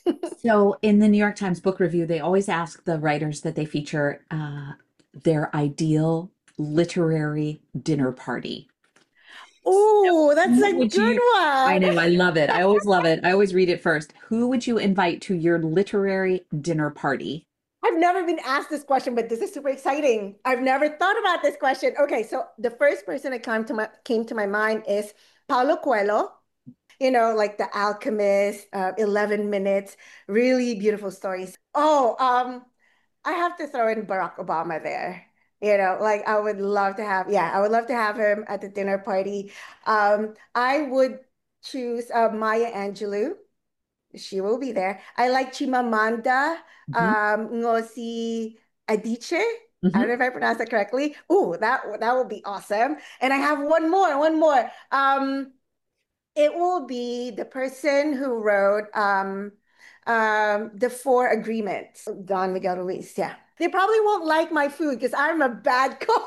So in the New York Times Book Review, they always ask the writers that they feature their ideal literary dinner party. Oh, that's Who a would good you? I one. know, I love it. I always love it. I always read it first. Who would you invite to your literary dinner party? I've never been asked this question, but this is super exciting. I've never thought about this question. Okay, so the first person that came to my mind is Paulo Coelho. Like The Alchemist, 11 Minutes, really beautiful stories. Oh, I have to throw in Barack Obama there. Like I would love to have, yeah, I would love to have him at the dinner party. I would choose Maya Angelou. She will be there. I like Chimamanda Mhm, Ngozi Adichie. I don't mhm. know if I pronounced that correctly. Ooh, that would be awesome. And I have one more. It will be the person who wrote the Four Agreements, Don Miguel Ruiz. Yeah. They probably won't like my food because I'm a bad cook.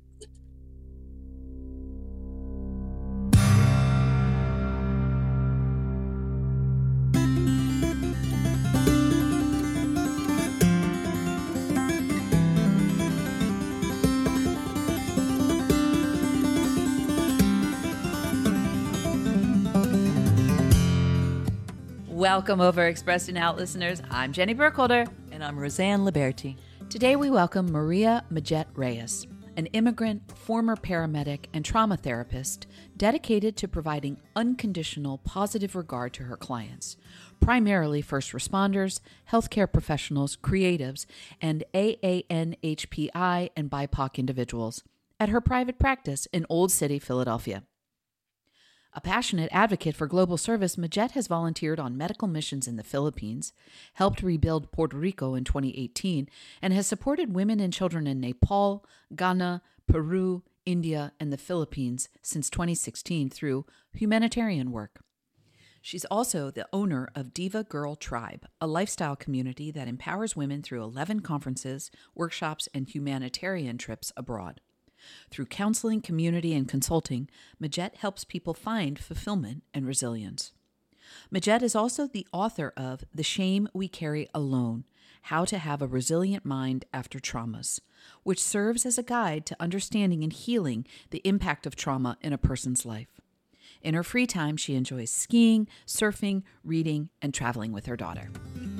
Welcome over Expressed and Out listeners. I'm Jenny Burkholder. And I'm Roseanne Liberti. Today we welcome Maria Majet Reyes, an immigrant, former paramedic, and trauma therapist dedicated to providing unconditional positive regard to her clients, primarily first responders, healthcare professionals, creatives, and AANHPI and BIPOC individuals at her private practice in Old City, Philadelphia. A passionate advocate for global service, Majet has volunteered on medical missions in the Philippines, helped rebuild Puerto Rico in 2018, and has supported women and children in Nepal, Ghana, Peru, India, and the Philippines since 2016 through humanitarian work. She's also the owner of Diva Girl Tribe, a lifestyle community that empowers women through 11 conferences, workshops, and humanitarian trips abroad. Through counseling, community, and consulting, Majet helps people find fulfillment and resilience. Majet is also the author of The Shame We Carry Alone: How to Have a Resilient Mind After Traumas, which serves as a guide to understanding and healing the impact of trauma in a person's life. In her free time, she enjoys skiing, surfing, reading, and traveling with her daughter.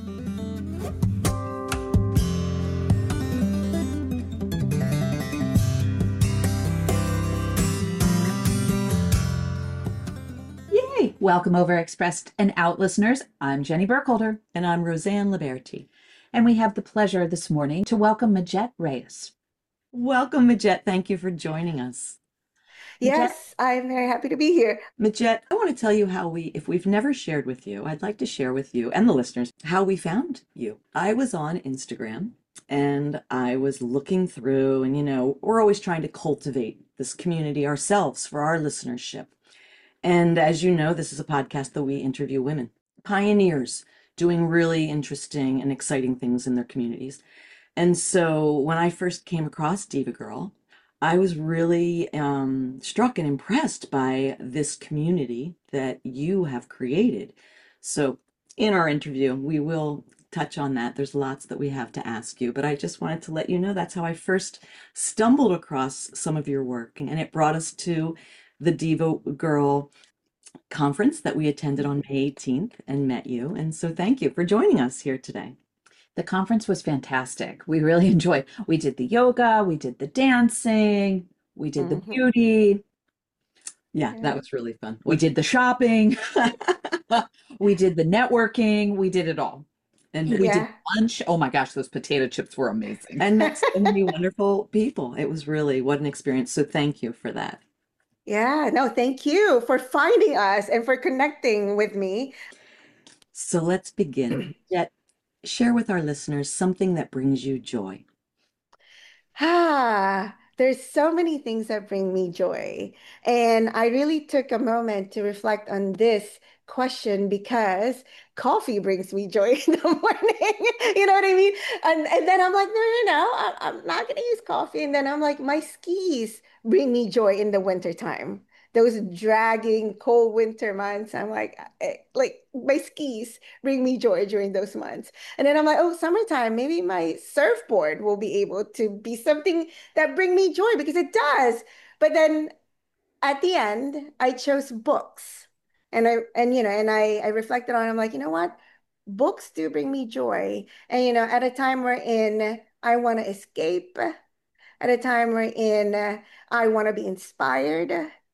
Yay! Welcome over Expressed and Out listeners. I'm Jenny Burkholder, And I'm Roseanne Liberti. and we have the pleasure this morning to welcome Majet Reyes. Welcome, Majet. Thank you for joining us. Majet, Yes, I'm very happy to be here. Majet, I want to tell you if we've never shared with you, I'd like to share with you and the listeners how we found you. I was on Instagram and I was looking through, and we're always trying to cultivate this community ourselves for our listenership. And as you know, this is a podcast that we interview women, pioneers doing really interesting and exciting things in their communities. And so when I first came across Diva Girl, I was really struck and impressed by this community that you have created. So in our interview, we will touch on that. There's lots that we have to ask you, but I just wanted to let you know that's how I first stumbled across some of your work. And it brought us to the Diva Girl conference that we attended on May 18th and met you. And so thank you for joining us here today. The conference was fantastic. We really enjoyed. We did the yoga, we did the dancing, we did the Mhm. beauty, Yeah, that Yeah. was really fun. we did the shopping, we did the networking, we did it all. And We did Yeah. lunch. Oh my gosh, those potato chips were amazing. and met so many wonderful people. It was really what an experience. So thank you for that. Yeah. No, thank you for finding us and for connecting with me. So let's begin. Yet share with our listeners something that brings you joy. There's so many things that bring me joy. And I really took a moment to reflect on this question because coffee brings me joy in the morning. You know what I mean? And then I'm like, no, I'm not going to use coffee. And then I'm like, my skis bring me joy in the wintertime. those dragging cold winter months, I'm like my skis bring me joy during those months. And then I'm like, oh, summertime, maybe my surfboard will be able to be something that bring me joy because it does. But then at the end, I chose books. And I reflected on it. I'm like, you know what? Books do bring me joy. And at a time wherein I want to escape, at a time wherein I want to be inspired,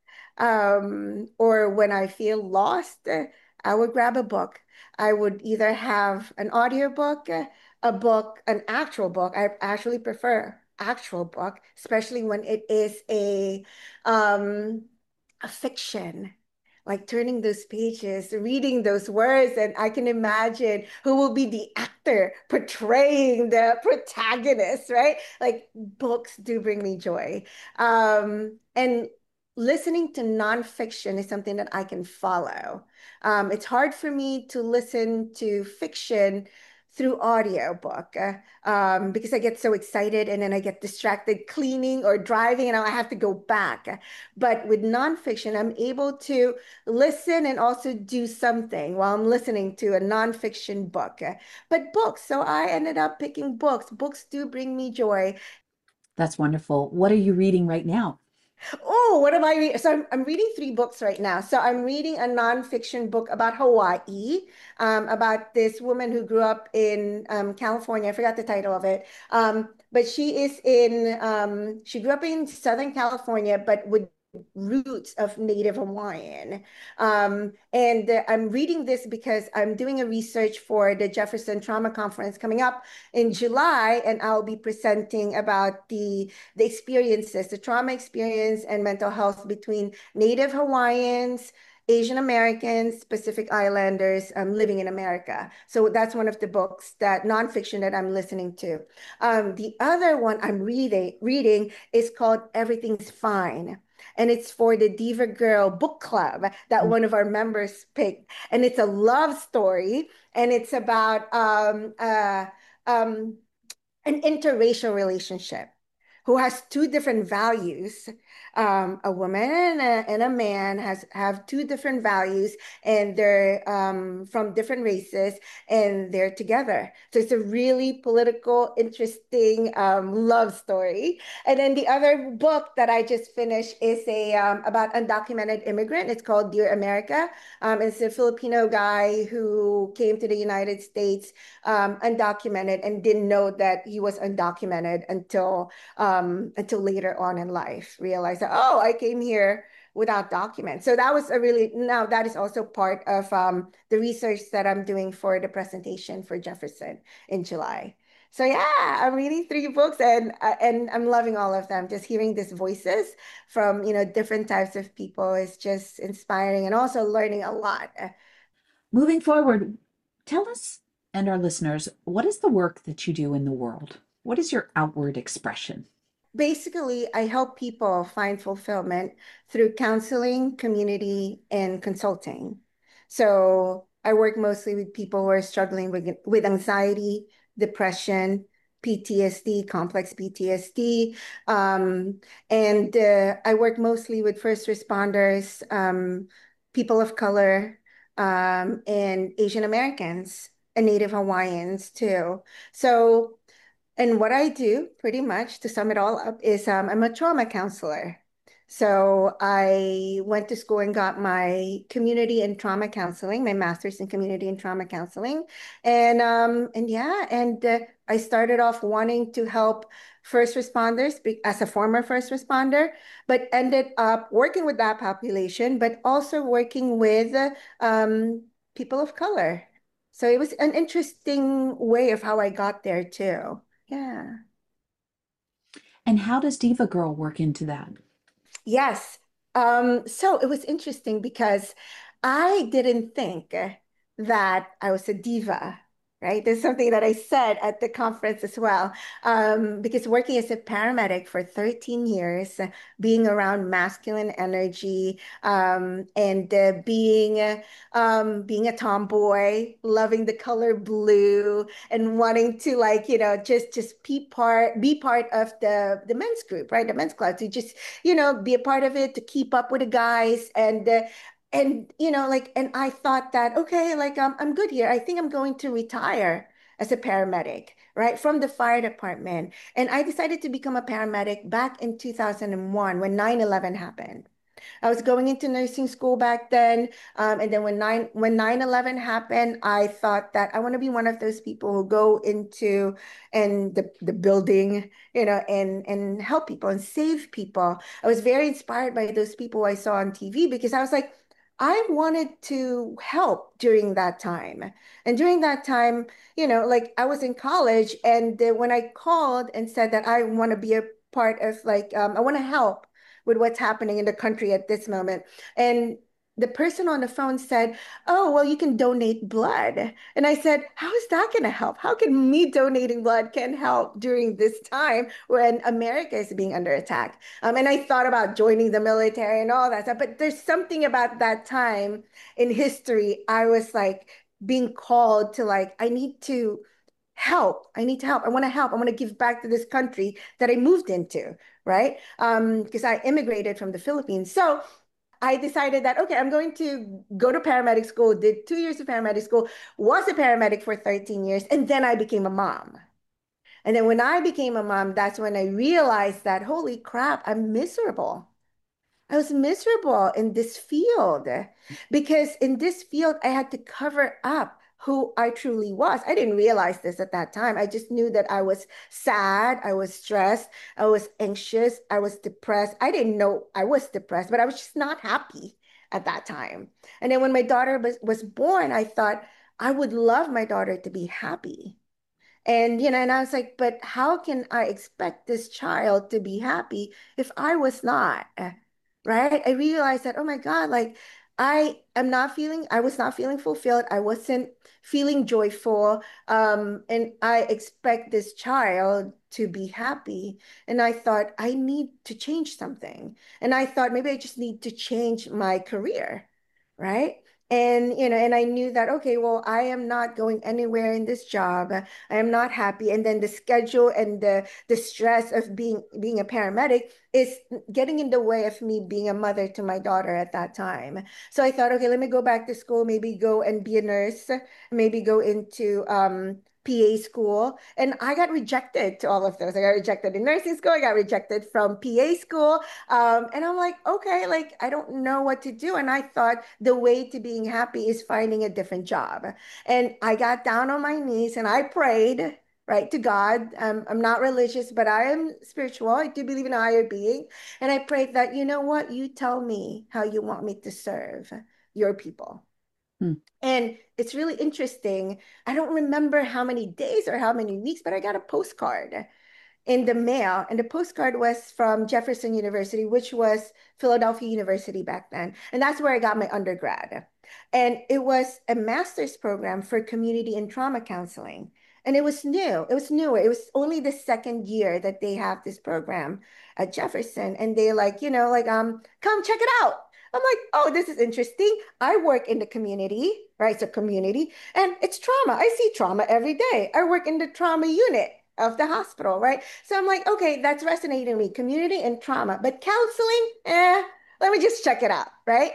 or when I feel lost, I would grab a book. I would either have an audiobook, a book, an actual book. I actually prefer actual book, especially when it is um, a fiction. Like turning those pages, reading those words, and I can imagine who will be the actor portraying the protagonist, right? Like books do bring me joy. And listening to nonfiction is something that I can follow. It's hard for me to listen to fiction through audiobook because I get so excited and then I get distracted cleaning or driving and I have to go back. But with nonfiction, I'm able to listen and also do something while I'm listening to a nonfiction book. But books, so I ended up picking books. Books do bring me joy. That's wonderful. What are you reading right now? Oh, what am I reading? So I'm reading three books right now. So I'm reading a nonfiction book about Hawaii, about this woman who grew up in California. I forgot the title of it. But she grew up in Southern California, but with roots of Native Hawaiian. And I'm reading this because I'm doing a research for the Jefferson Trauma Conference coming up in July, and I'll be presenting about the experiences, the trauma experience and mental health between Native Hawaiians, Asian Americans, Pacific Islanders living in America. So that's one of the books that nonfiction that I'm listening to. The other one I'm reading is called Everything's Fine. And it's for the Diva Girl book club that one of our members picked. And it's a love story. And it's about um, an interracial relationship who has two different values. A woman and a man have two different values, and they're from different races, and they're together. So it's a really political, interesting love story. And then the other book that I just finished is a about undocumented immigrant. It's called Dear America. It's a Filipino guy who came to the United States undocumented and didn't know that he was undocumented until later on in life, realized that, oh, I came here without documents. So that was now that is also part of the research that I'm doing for the presentation for Jefferson in July. So yeah, I'm reading three books and I'm loving all of them. Just hearing these voices from different types of people is just inspiring and also learning a lot. Moving forward, tell us and our listeners, what is the work that you do in the world? What is your outward expression? Basically, I help people find fulfillment through counseling, community, and consulting. So I work mostly with people who are struggling with anxiety, depression, PTSD, complex PTSD. And I work mostly with first responders, people of color, and Asian Americans and Native Hawaiians too. So and what I do, pretty much to sum it all up, is I'm a trauma counselor. So I went to school and got my community and trauma counseling, my master's in community and trauma counseling, and yeah, and I started off wanting to help first responders as a former first responder, but ended up working with that population, but also working with people of color. So it was an interesting way of how I got there too. Yeah. And how does Diva Girl work into that? Yes. So it was interesting because I didn't think that I was a diva, right? There's something that I said at the conference as well. Because working as a paramedic for 13 years, being around masculine energy, and being a tomboy, loving the color blue, and wanting to, like, just be part of the men's group, right? The men's club, to just, be a part of it, to keep up with the guys, and I thought that, okay, like, I'm good here. I think I'm going to retire as a paramedic, right, from the fire department. And I decided to become a paramedic back in 2001 when 9/11 happened. I was going into nursing school back then. And then when 9/11 happened, I thought that I want to be one of those people who go into and the building, and help people and save people. I was very inspired by those people I saw on TV, because I was like, I wanted to help during that time. And during that time, like, I was in college, and when I called and said that I want to be a part of, like, I want to help with what's happening in the country at this moment. And the person on the phone said, "Oh, well, you can donate blood." And I said, "How is that going to help? How can me donating blood can help during this time when America is being under attack?" And I thought about joining the military and all that stuff. But there's something about that time in history. I was like being called to, like, I need to help. I need to help. I want to help. I want to give back to this country that I moved into, right? Because I immigrated from the Philippines. So I decided that, okay, I'm going to go to paramedic school, did 2 years of paramedic school, was a paramedic for 13 years, and then I became a mom. And then when I became a mom, that's when I realized that, holy crap, I'm miserable. I was miserable in this field, because in this field, I had to cover up who I truly was. I didn't realize this at that time. I just knew that I was sad, I was stressed, I was anxious, I was depressed. I didn't know I was depressed, but I was just not happy at that time. And then when my daughter was born, I thought I would love my daughter to be happy. And I was like, but how can I expect this child to be happy if I was not? Right? I realized that, oh my God, like, I was not feeling fulfilled. I wasn't feeling joyful. And I expect this child to be happy. And I thought, I need to change something. And I thought maybe I just need to change my career. Right? And I knew that, okay, well, I am not going anywhere in this job. I am not happy. And then the schedule and the stress of being a paramedic is getting in the way of me being a mother to my daughter at that time. So I thought, okay, let me go back to school, maybe go and be a nurse, maybe go into PA school. And I got rejected to all of those. I got rejected in nursing school. I got rejected from PA school. And I'm like, okay, like, I don't know what to do. And I thought the way to being happy is finding a different job. And I got down on my knees and I prayed, right, to God. I'm not religious, but I am spiritual. I do believe in a higher being. And I prayed that, you know what, you tell me how you want me to serve your people. Hmm. And it's really interesting. I don't remember how many days or how many weeks, but I got a postcard in the mail. And the postcard was from Jefferson University, which was Philadelphia University back then. And that's where I got my undergrad. And it was a master's program for community and trauma counseling. And it was new. It was newer. It was only the second year that they have this program at Jefferson. And they, like, come check it out. I'm like, oh, this is interesting. I work in the community, right? So community, and it's trauma. I see trauma every day. I work in the trauma unit of the hospital, right? So I'm like, okay, that's resonating with me, community and trauma, but counseling, let me just check it out, right?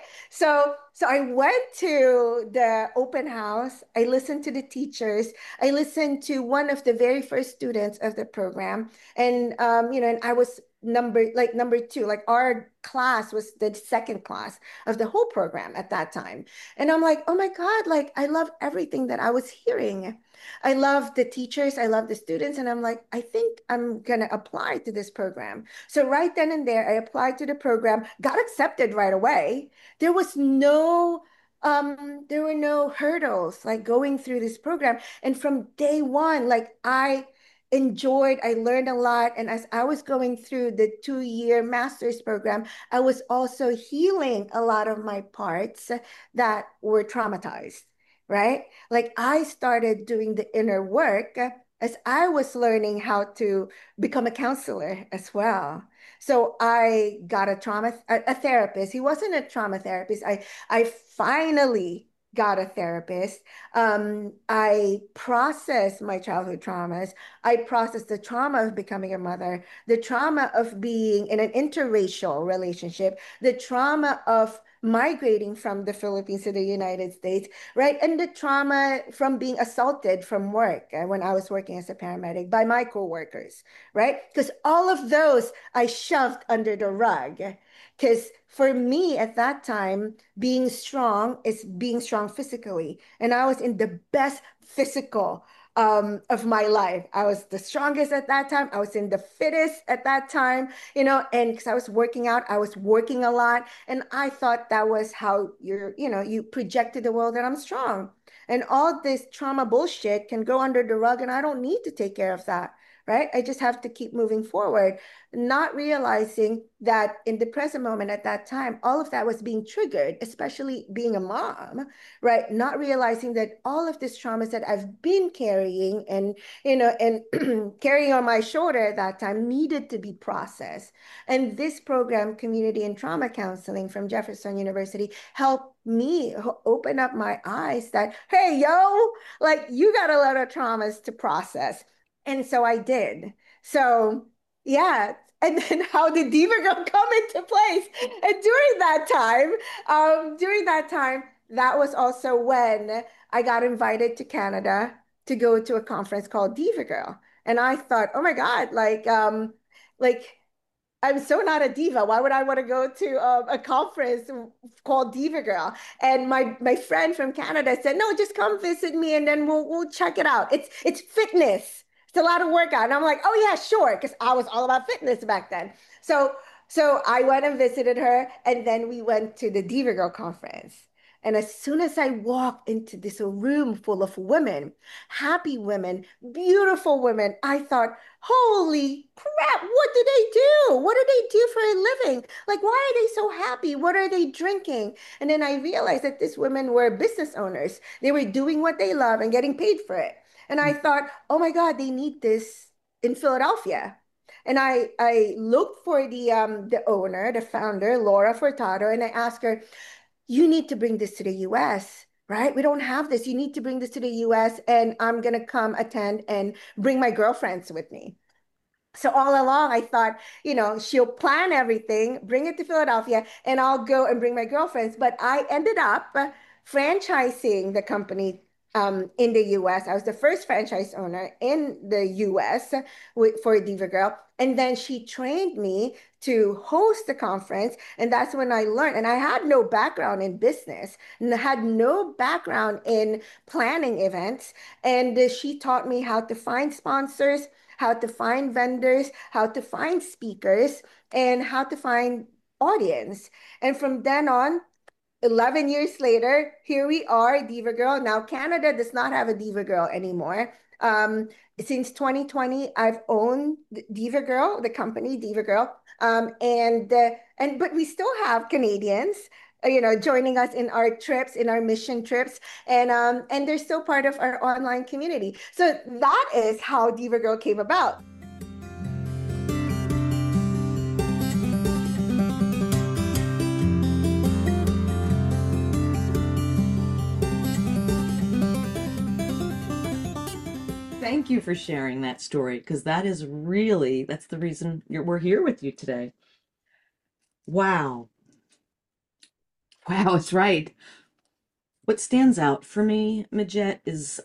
So I went to the open house. I listened to the teachers. I listened to one of the very first students of the program, and and I was number two. Like, our class was the second class of the whole program at that time, and I'm like, oh my God, like, I love everything that I was hearing. I love the teachers, I love the students, and I'm like, I think I'm gonna apply to this program. So right then and there, I applied to the program, got accepted right away. There was there were no hurdles like going through this program. And from day one, like, I learned a lot. And as I was going through the 2 year master's program, I was also healing a lot of my parts that were traumatized. right? Like I started doing the inner work as I was learning how to become a counselor as well. So I got a therapist. He wasn't a trauma therapist. I finally got a therapist. I processed my childhood traumas. I processed the trauma of becoming a mother, the trauma of being in an interracial relationship, the trauma of migrating from the Philippines to the United States, right? And the trauma from being assaulted from work when I was working as a paramedic by my coworkers, right? Because all of those I shoved under the rug. Because for me at that time, being strong is being strong physically. And I was in the best physical of my life. I was the strongest at that time. I was in the fittest at that time, and because I was working out, I was working a lot. And I thought that was how you projected the world that I'm strong. And all this trauma bullshit can go under the rug, and I don't need to take care of that, right? I just have to keep moving forward, not realizing that in the present moment at that time, all of that was being triggered, especially being a mom, right? Not realizing that all of this traumas that I've been carrying and carrying on my shoulder at that time needed to be processed. And this program, Community and Trauma Counseling from Jefferson University, helped me open up my eyes that, hey, yo, like you got a lot of traumas to process. And so I did. So, yeah. And then how did Diva Girl come into place? And during that time, that was also when I got invited to Canada to go to a conference called Diva Girl. And I thought, oh my God, like I'm so not a diva. Why would I want to go to a conference called Diva Girl? And my friend from Canada said, "No, just come visit me, and then we'll check it out. It's fitness. It's a lot of workout." And I'm like, "Oh yeah, sure," because I was all about fitness back then. So so I went and visited her, and then we went to the Diva Girl conference. And as soon as I walked into this room full of women, happy women, beautiful women, I thought, holy crap, what do they do? What do they do for a living? Like, why are they so happy? What are they drinking? And then I realized that these women were business owners. They were doing what they love and getting paid for it. And I thought, oh my God, they need this in Philadelphia. And I looked for the owner, the founder, Laura Furtado, and I asked her, you need to bring this to the US, right? We don't have this. You need to bring this to the US, and I'm going to come attend and bring my girlfriends with me. So all along, I thought, she'll plan everything, bring it to Philadelphia, and I'll go and bring my girlfriends. But I ended up franchising the company in the US. I was the first franchise owner in the US for Diva Girl. And then she trained me to host the conference. And that's when I learned. And I had no background in business and had no background in planning events. And she taught me how to find sponsors, how to find vendors, how to find speakers, and how to find audience. And from then on, 11 years later, here we are, Diva Girl. Now, Canada does not have a Diva Girl anymore. Since 2020, I've owned Diva Girl, the company Diva Girl. But we still have Canadians, joining us in our trips, in our mission trips, and they're still part of our online community. So that is how Diva Girl came about. Thank you for sharing that story, because that's the reason we're here with you today. Wow. Wow, it's right. What stands out for me, Majette, is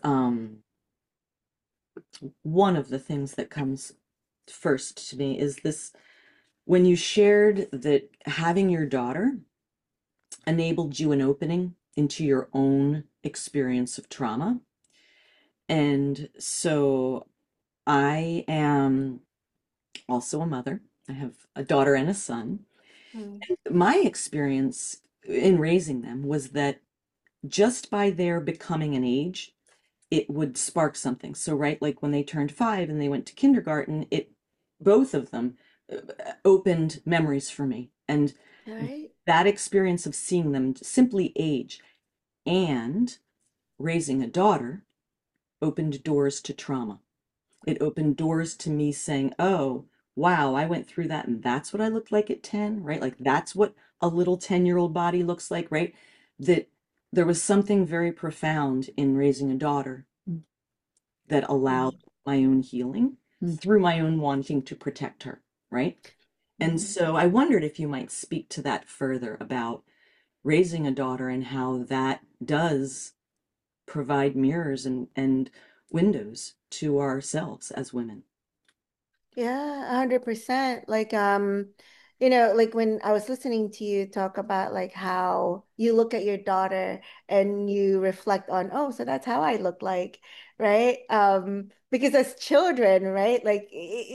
one of the things that comes first to me is this, when you shared that having your daughter enabled you an opening into your own experience of trauma. And so I am also a mother. I have a daughter and a son. And my experience in raising them was that just by their becoming an age, it would spark something. So, right, like when they turned 5 and they went to kindergarten, both of them opened memories for me. And Right. that experience of seeing them simply age and raising a daughter opened doors to trauma. It opened doors to me saying, oh, wow, I went through that and that's what I looked like at 10, right? Like that's what a little 10-year-old body looks like, right? That there was something very profound in raising a daughter that allowed my own healing through my own wanting to protect her, right? And so I wondered if you might speak to that further about raising a daughter and how that does provide mirrors and windows to ourselves as women. Yeah, 100%. Like, like when I was listening to you talk about like how you look at your daughter and you reflect on, oh, so that's how I look like, right? Because as children, right, like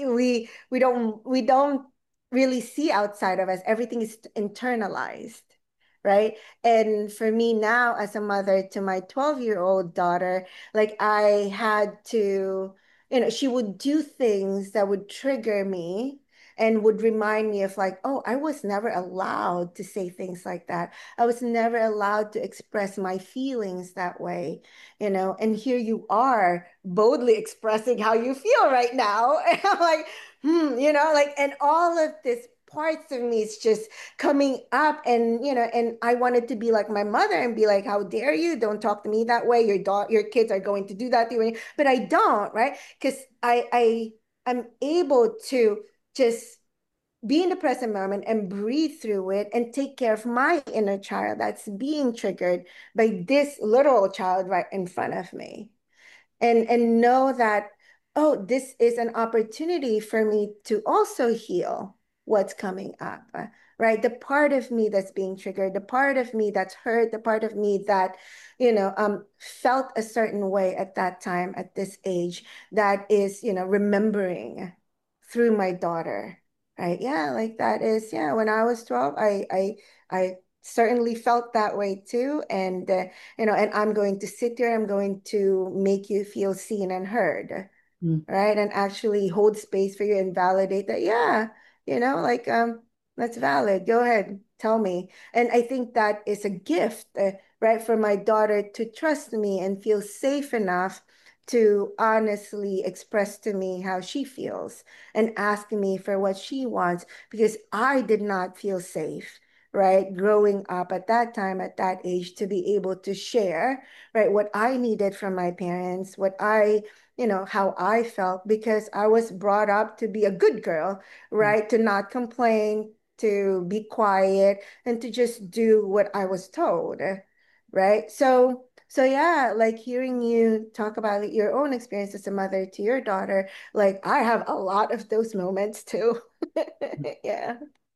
we don't really see outside of us. Everything is internalized, right? And for me now, as a mother to my 12-year-old daughter, like I had to she would do things that would trigger me and would remind me of like, oh, I was never allowed to say things like that. I was never allowed to express my feelings that way, and here you are boldly expressing how you feel right now. And I'm like, like, and all of this parts of me is just coming up and I wanted to be like my mother and be like, how dare you, don't talk to me that way, your kids are going to do that to you, but I don't, right? Because I'm able to just be in the present moment and breathe through it and take care of my inner child that's being triggered by this literal child right in front of me, and know that, oh, this is an opportunity for me to also heal what's coming up, right? The part of me that's being triggered, the part of me that's hurt, the part of me that felt a certain way at that time, at this age, that is remembering through my daughter, right? Yeah, like that is, yeah, when I was 12, I certainly felt that way too. And I'm going to sit there, I'm going to make you feel seen and heard, right? And actually hold space for you and validate that, yeah, like, that's valid. Go ahead, tell me. And I think that is a gift, right, for my daughter to trust me and feel safe enough to honestly express to me how she feels and ask me for what she wants, because I did not feel safe, right, growing up at that time, at that age, to be able to share, right, what I needed from my parents, how I felt, because I was brought up to be a good girl, right, to not complain, to be quiet, and to just do what I was told, right? So yeah, like hearing you talk about your own experience as a mother to your daughter, like I have a lot of those moments too. Yeah.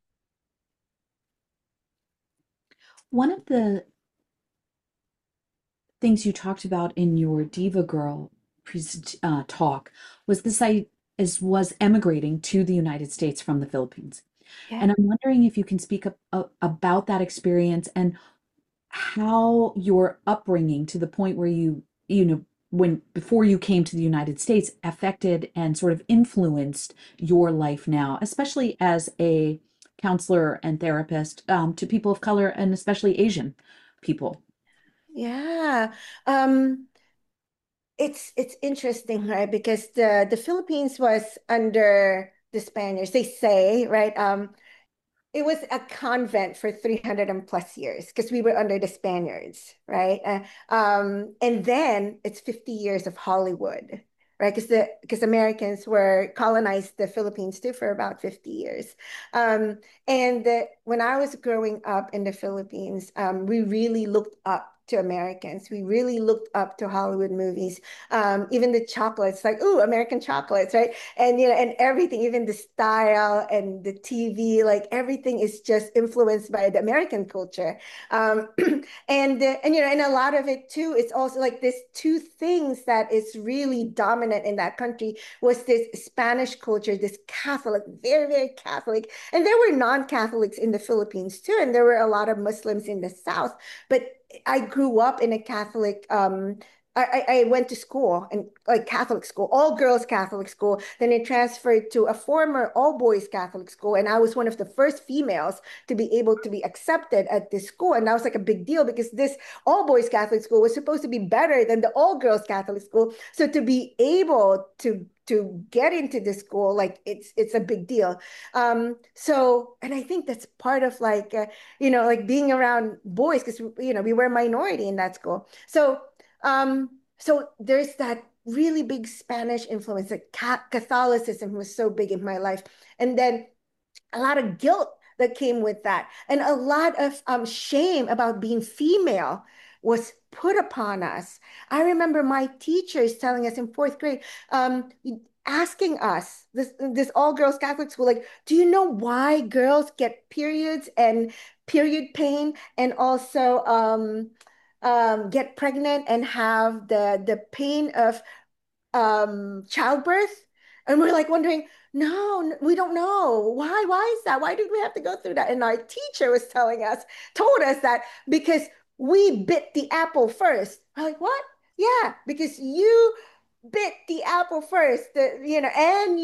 One of the things you talked about in your Diva Girl talk was was emigrating to the United States from the Philippines. Yeah. And I'm wondering if you can speak about that experience and how your upbringing to the point where when before you came to the United States affected and sort of influenced your life now, especially as a counselor and therapist to people of color and especially Asian people. Yeah. Um, it's interesting, right? Because the Philippines was under the Spaniards, they say, right? It was a convent for 300 and plus years because we were under the Spaniards, right? And then it's 50 years of Hollywood, right? Because Americans were colonized the Philippines too for about 50 years. And when I was growing up in the Philippines, we really looked up to Americans. We really looked up to Hollywood movies. Even the chocolates, like, ooh, American chocolates, right? And and everything, even the style and the TV, like everything is just influenced by the American culture. um and a lot of it too, it's also like this two things that is really dominant in that country was this Spanish culture, this Catholic, very, very Catholic, and there were non-Catholics in the Philippines too, and there were a lot of Muslims in the South, but I grew up in a Catholic I went to school and like Catholic school, all girls Catholic school. Then I transferred to a former all boys Catholic school. And I was one of the first females to be able to be accepted at this school. And that was like a big deal because this all boys Catholic school was supposed to be better than the all girls Catholic school. So to be able to get into this school, like it's a big deal. So, and I think that's part of like, like being around boys because, we were a minority in that school. So there's that really big Spanish influence. Like Catholicism was so big in my life, and then a lot of guilt that came with that, and a lot of shame about being female was put upon us. I remember my teachers telling us in fourth grade, asking us this all girls Catholic school, like, do you know why girls get periods and period pain, and also get pregnant and have the pain of childbirth? And we're like wondering, no, we don't know. Why is that? Why did we have to go through that? And our teacher was told us that because we bit the apple first. We're like, what? Yeah, because you bit the apple first, and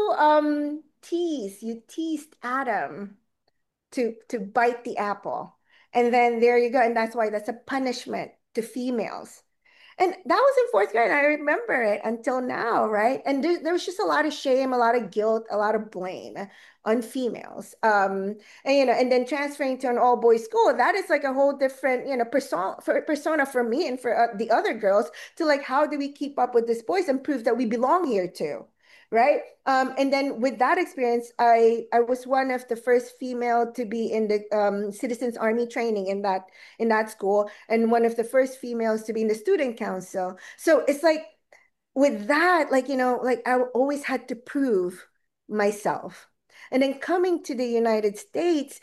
you teased Adam to bite the apple. And then there you go. And that's a punishment to females. And that was in fourth grade. I remember it until now, right? And there was just a lot of shame, a lot of guilt, a lot of blame on females. And then transferring to an all boys school, that is like a whole different, persona for me and for the other girls to like, how do we keep up with these boys and prove that we belong here too? Right. And then with that experience, I was one of the first female to be in the Citizens Army training in that school, and one of the first females to be in the student council. So it's like with that, like, like I always had to prove myself. And then coming to the United States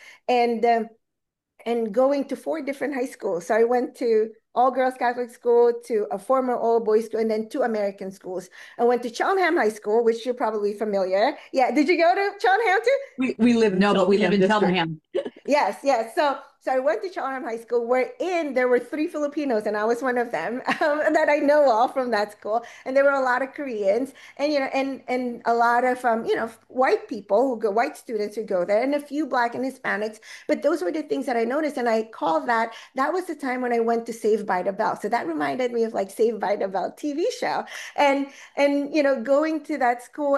and going to 4 different high schools. So I went to all girls Catholic school, to a former all boys school, and then 2 American schools. I went to Cheltenham High School, which you're probably familiar. Yeah, did you go to Cheltenham too? We live in No, but we live in District. Cheltenham. Yes, yes. So I went to Cheltenham High School, wherein there were 3 Filipinos, and I was one of them that I know of from that school. And there were a lot of Koreans, and and a lot of white people white students who go there, and a few Black and Hispanics. But those were the things that I noticed, and I call that was the time when I went to Saved by the Bell. So that reminded me of like Saved by the Bell TV show, and going to that school,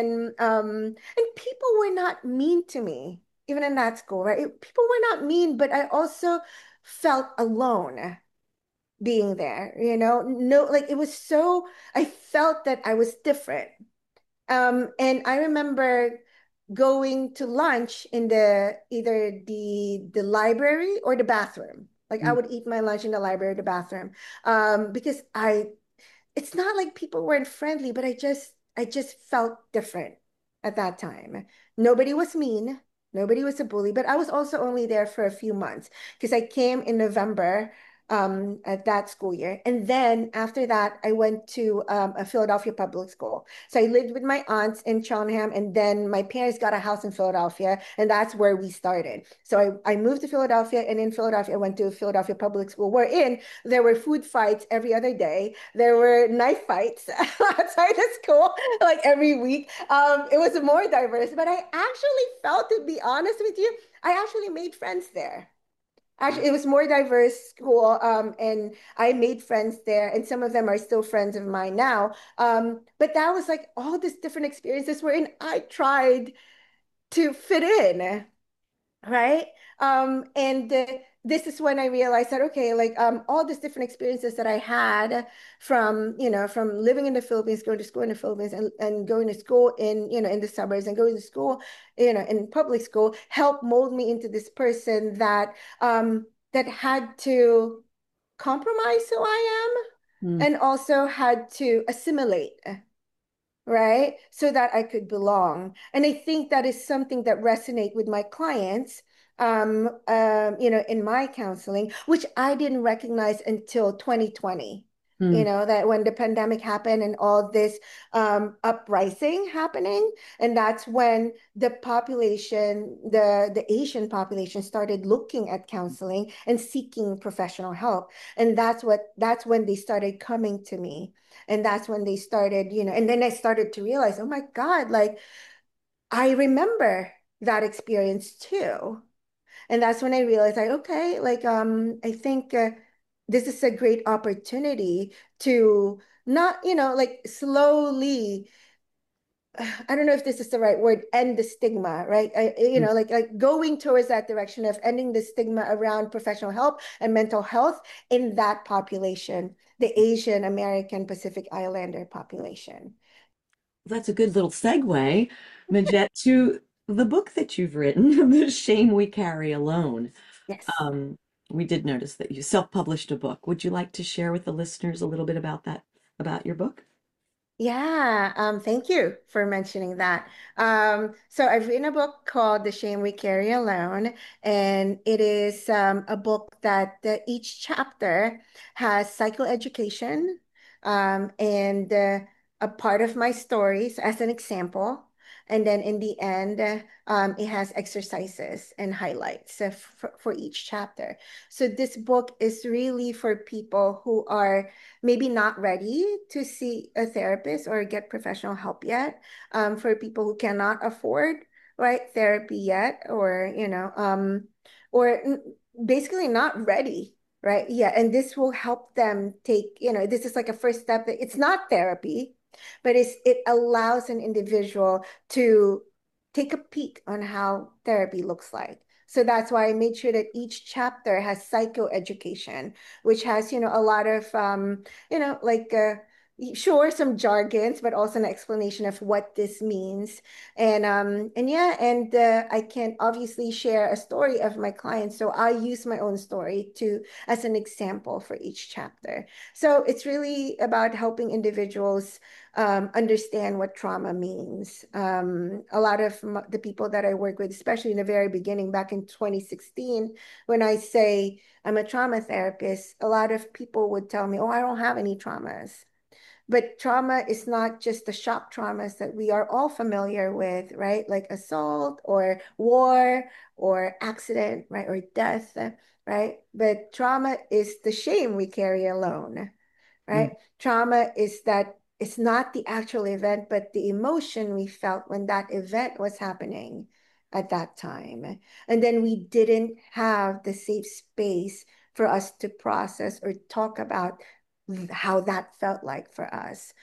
and people were not mean to me even in that school, right? People were not mean, but I also felt alone being there, no, like it was so, I felt that I was different. And I remember going to lunch in either the library or the bathroom. Like I would eat my lunch in the library or the bathroom. Because it's not like people weren't friendly, but I just felt different at that time. Nobody was mean. Nobody was a bully, but I was also only there for a few months because I came in November at that school year. And then after that, I went to a Philadelphia public school. So I lived with my aunts in Cheltenham, and then my parents got a house in Philadelphia, and that's where we started. So I moved to Philadelphia, and in Philadelphia, I went to Philadelphia public school, wherein there were food fights every other day. There were knife fights outside the school, like every week. It was more diverse, but I actually felt, to be honest with you, I actually made friends there. Actually, it was more diverse school, and I made friends there, and some of them are still friends of mine now. But that was like all these different experiences wherein I tried to fit in, right? And this is when I realized that, okay, like all these different experiences that I had from living in the Philippines, going to school in the Philippines, and going to school in the suburbs, and going to school in public school, helped mold me into this person that had to compromise who I am, and also had to assimilate, right? So that I could belong. And I think that is something that resonate with my clients, in my counseling, which I didn't recognize until 2020. You know, that when the pandemic happened and all this uprising happening, and that's when the population, the Asian population started looking at counseling and seeking professional help. And that's when they started coming to me. And that's when they started, you know, and then I started to realize, oh my God, like I remember that experience too. And that's when I realized, like, okay, like, I think this is a great opportunity to not, you know, like slowly, I don't know if this is the right word, end the stigma, right? You know, like going towards that direction of ending the stigma around professional help and mental health in that population, the Asian American Pacific Islander population. That's a good little segue, Majette, to the book that you've written, The Shame We Carry Alone. Yes. Um, we did notice that you self-published a book. Would you like to share with the listeners a little bit about that, about your book? Yeah, thank you for mentioning that. So I've written a book called The Shame We Carry Alone, and it is a book that each chapter has psychoeducation and a part of my stories as an example. And then in the end, it has exercises and highlights for each chapter. So this book is really for people who are maybe not ready to see a therapist or get professional help yet, for people who cannot afford right therapy yet, or or basically not ready right. Yeah, and this will help them take, this is like a first step. That it's not therapy, but it allows an individual to take a peek on how therapy looks like. So that's why I made sure that each chapter has psychoeducation, which has, a lot of, like, sure, some jargons, but also an explanation of what this means. And yeah, and I can obviously share a story of my clients. So I use my own story as an example for each chapter. So it's really about helping individuals understand what trauma means. A lot of the people that I work with, especially in the very beginning, back in 2016, when I say I'm a trauma therapist, a lot of people would tell me, oh, I don't have any traumas. But trauma is not just the shock traumas that we are all familiar with, right? Like assault or war or accident, right? Or death, right? But trauma is the shame we carry alone, Mm. right? Trauma is that it's not the actual event, but the emotion we felt when that event was happening at that time. And then we didn't have the safe space for us to process or talk about how that felt like for us.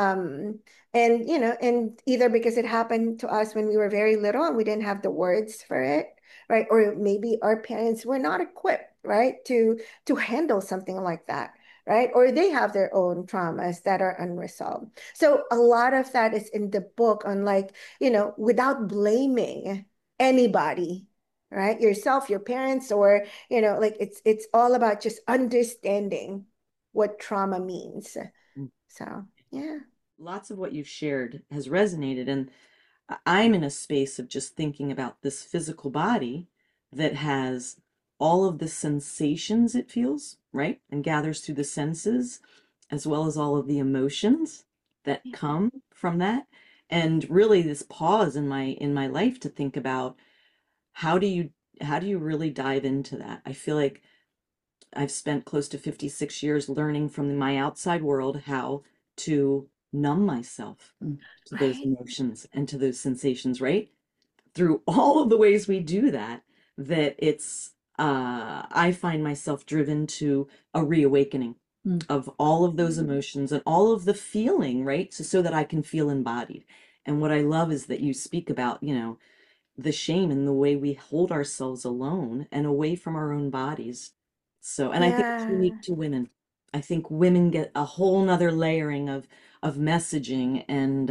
And, and either because it happened to us when we were very little and we didn't have the words for it, right? Or maybe our parents were not equipped, right, to handle something like that, right? Or they have their own traumas that are unresolved. So a lot of that is in the book on, like, without blaming anybody, right? Yourself, your parents, or, like it's all about just understanding what trauma means. Mm. So, yeah. Lots of what you've shared has resonated, and I'm in a space of just thinking about this physical body that has all of the sensations it feels, right? And gathers through the senses, as well as all of the emotions that come from that. And really this pause in my life to think about how do you how do you really dive into that? I feel like I've spent close to 56 years learning from my outside world how to numb myself to those Right. emotions and to those sensations, right? Through all of the ways we do that, that it's, I find myself driven to a reawakening of all of those emotions and all of the feeling, right? So that I can feel embodied. And what I love is that you speak about, the shame and the way we hold ourselves alone and away from our own bodies. So, and I think it's unique Yeah. to women. I think women get a whole nother layering of messaging, and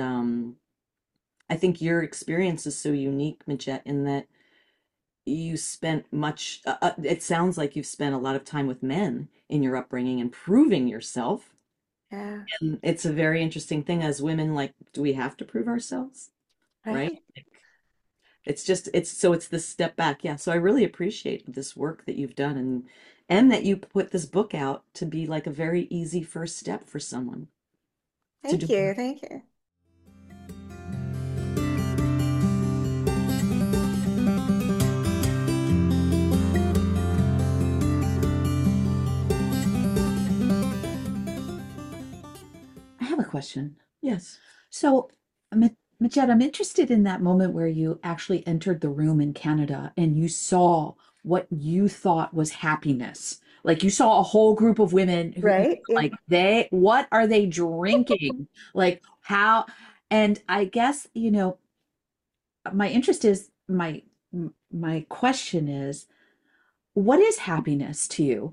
I think your experience is so unique, Majette, in that you spent much, it sounds like you've spent a lot of time with men in your upbringing and proving yourself. Yeah. And it's a very interesting thing as women, like, do we have to prove ourselves? Right? Right. It's just, it's so it's this step back. Yeah. So I really appreciate this work that you've done and that you put this book out to be like a very easy first step for someone to Thank do. you. Thank you. I have a question. Yes. So, Majed, I'm interested in that moment where you actually entered the room in Canada and you saw what you thought was happiness. Like you saw a whole group of women who Right? Yeah. like what are they drinking? Like how, and I guess, my interest is my question is, what is happiness to you?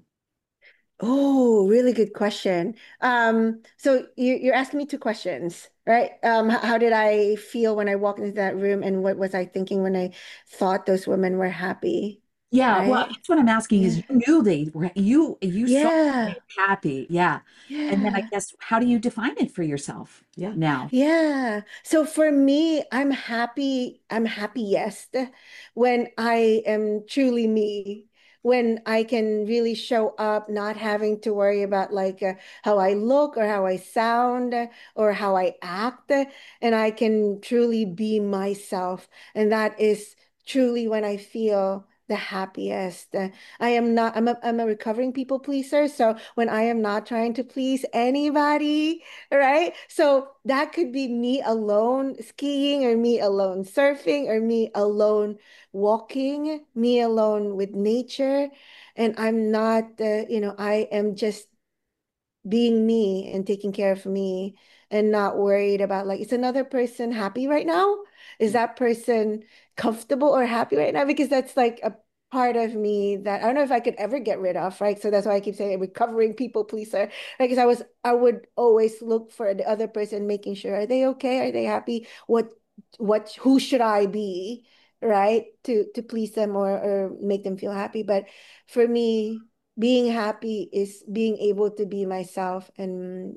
Oh, really good question. So you're asking me two questions, right? How did I feel when I walked into that room, and what was I thinking when I thought those women were happy, Yeah, well, right? that's what I'm asking is Yeah. you knew they were you saw they Yeah. were happy. Yeah. And then I Yeah. guess how do you define it for yourself Yeah. now? Yeah. So for me, I'm happy. I'm happiest when I am truly me, when I can really show up, not having to worry about like how I look or how I sound or how I act, and I can truly be myself. And that is truly when I feel the happiest. I am not, I'm a recovering people pleaser. So when I am not trying to please anybody, right? So that could be me alone skiing, or me alone surfing, or me alone walking, me alone with nature. And I'm not, I am just being me and taking care of me and not worried about like, is another person happy right now? Is that person comfortable or happy right now? Because that's like a part of me that I don't know if I could ever get rid of, right? So that's why I keep saying recovering people pleaser. Like, because I would always look for the other person, making sure, are they okay? Are they happy? Who should I be, right? To please them or make them feel happy. But for me, being happy is being able to be myself, and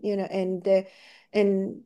and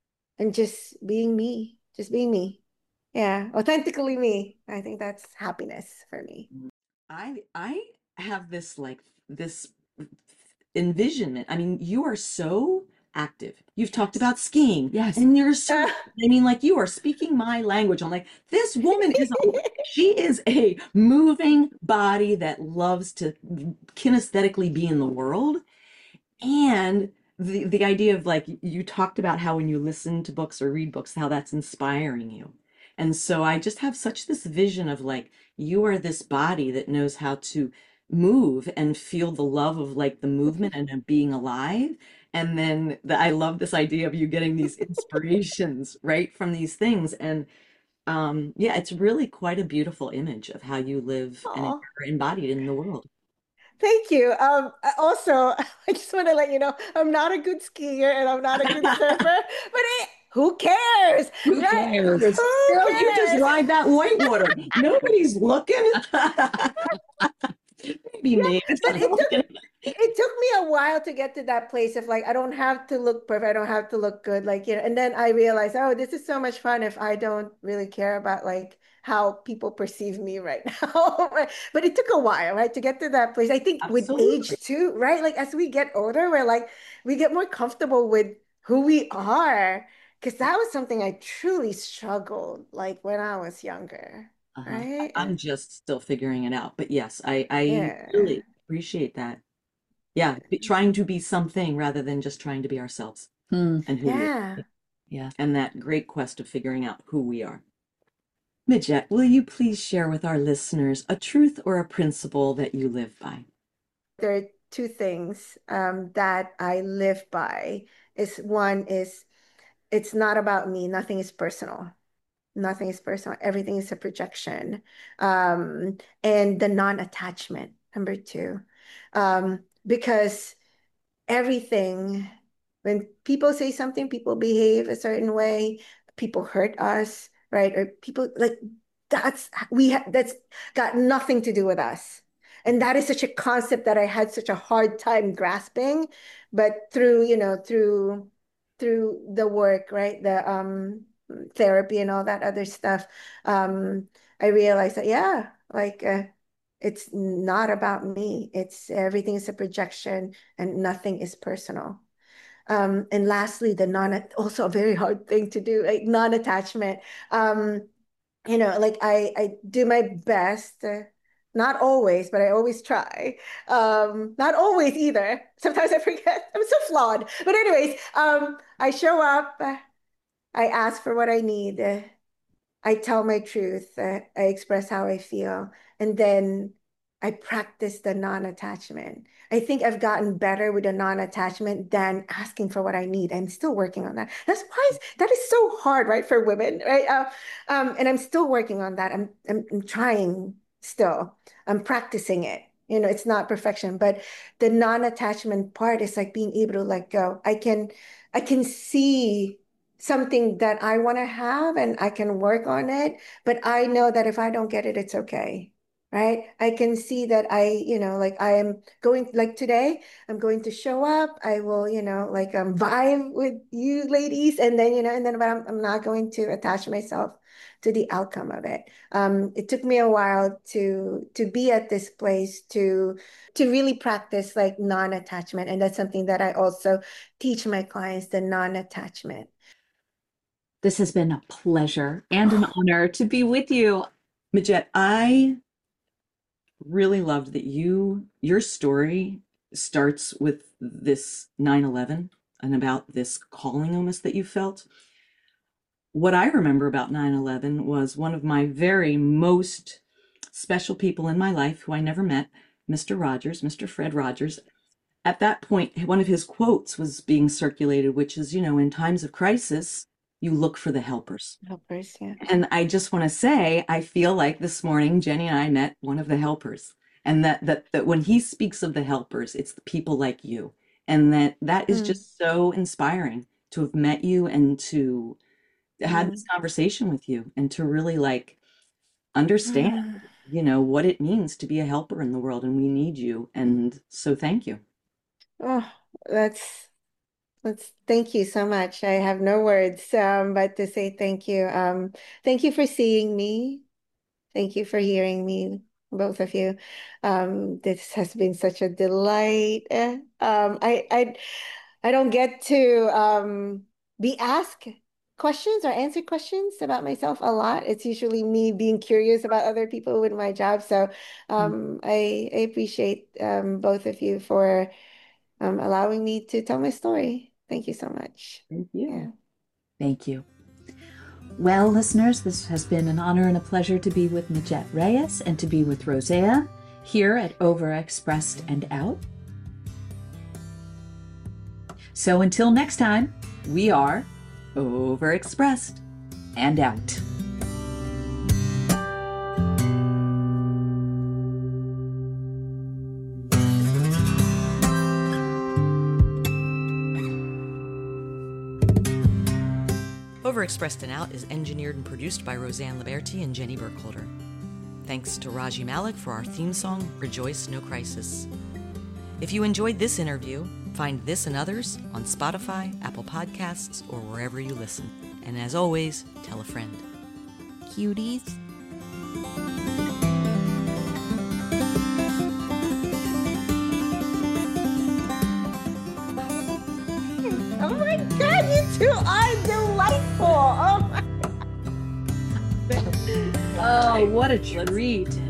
just being me. Yeah, authentically me. I think that's happiness for me. I have this like this envisionment. I mean, you are so active. You've talked about skiing, Yes. and you're so, I mean, like you are speaking my language. I'm like, this woman is she is a moving body that loves to kinesthetically be in the world. And the idea of like you talked about how when you listen to books or read books, how that's inspiring you. And so I just have such this vision of like you are this body that knows how to move and feel the love of like the movement and of being alive. And then I love this idea of you getting these inspirations right from these things. And yeah, it's really quite a beautiful image of how you live and Oh, are embodied in the world. thank you. Also, I just want to let you know I'm not a good skier and I'm not a good surfer, but who cares, Who right? cares? Who Girl, you just cares? ride that whitewater. Nobody's looking. Maybe Yeah, me. but it took me a while to get to that place of like I don't have to look perfect, I don't have to look good, like and then I realized, oh, this is so much fun if I don't really care about like how people perceive me right now. Right? But it took a while, right, to get to that place. I think with Absolutely. age too, right? Like as we get older, we're like we get more comfortable with who we are. Because that was something I truly struggled like when I was younger, Uh-huh. right? I'm just still figuring it out. But yes, I Yeah. really appreciate that. Yeah, trying to be something rather than just trying to be ourselves Hmm. and who we are. Yeah. Yeah. And that great quest of figuring out who we are. Midget, will you please share with our listeners a truth or a principle that you live by? There are two things that I live by. Is one is it's not about me. Nothing is personal. Nothing is personal. Everything is a projection. And the non-attachment, number two. Because everything, when people say something, people behave a certain way, people hurt us, right? Or people like that's got nothing to do with us. And that is such a concept that I had such a hard time grasping, but through, through the work, right? The therapy and all that other stuff, I realized that yeah, like It's not about me. It's everything is a projection and nothing is personal. And lastly, also a very hard thing to do, like non-attachment. Like I do my best, not always, but I always try. Not always either. Sometimes I forget. I'm so flawed. But anyways, I show up, I ask for what I need, I tell my truth, I express how I feel, and then I practice the non-attachment. I think I've gotten better with the non-attachment than asking for what I need. I'm still working on that. That is so hard, right, for women, right? And I'm still working on that. I'm trying still. I'm practicing it. It's not perfection, but the non-attachment part is like being able to let go. I can see something that I want to have and I can work on it, but I know that if I don't get it, it's okay. Right? I can see that like I am going, like today, I'm going to show up. I will, like vibe with you ladies, and then, but I'm not going to attach myself to the outcome of it. It took me a while to be at this place to really practice like non-attachment. And that's something that I also teach my clients, the non-attachment. This has been a pleasure and an honor to be with you. Majette, I really loved that your story starts with this 9/11 and about this calling almost that you felt. What I remember about 9/11 was one of my very most special people in my life who I never met, Mr. Rogers, Mr. Fred Rogers. At that point, one of his quotes was being circulated, which is, in times of crisis, you look for the helpers. Helpers, yeah. And I just want to say, I feel like this morning, Jenny and I met one of the helpers. And that when he speaks of the helpers, it's the people like you. And that is just so inspiring to have met you and to have this conversation with you and to really like understand, what it means to be a helper in the world. And we need you. And so thank you. Oh, thank you so much. I have no words, but to say thank you. Thank you for seeing me. Thank you for hearing me, both of you. This has been such a delight. I don't get to be asked questions or answer questions about myself a lot. It's usually me being curious about other people with my job. So I appreciate both of you for allowing me to tell my story. Thank you so much. Thank you. Yeah. Thank you. Well, listeners, this has been an honor and a pleasure to be with Majette Reyes and to be with Rosea here at Overexpressed and Out. So until next time, we are Overexpressed and Out. Overexpressed and Out is engineered and produced by Roseanne Liberty and Jenny Burkholder. Thanks to Raji Malik for our theme song, Rejoice No Crisis. If you enjoyed this interview, find this and others on Spotify, Apple Podcasts, or wherever you listen. And as always, tell a friend. Cuties. Oh my God, you two are delightful. Oh my. Oh, what a treat.